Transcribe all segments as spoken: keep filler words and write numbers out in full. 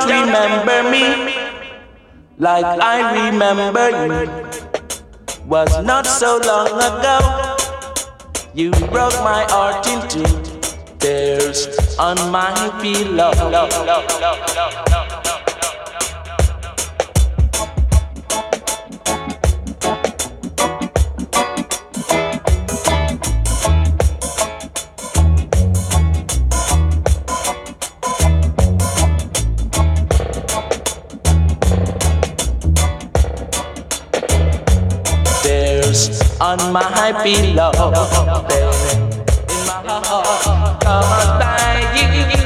remember me like I remember you. Was not so long ago. You broke my heart in two. There's on my pillow. On my pillow, there in my heart, caused by you.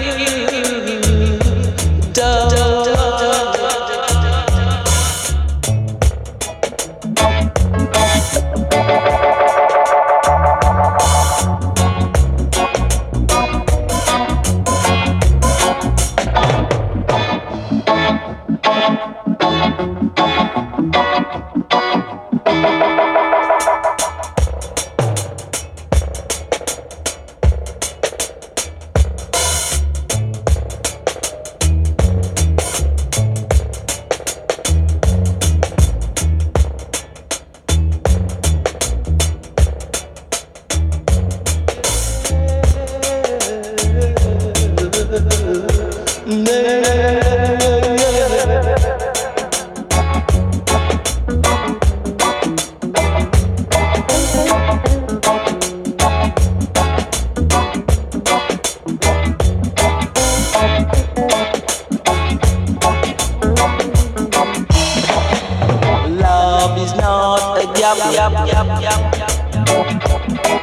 Love is not a yap yap yap yap yap.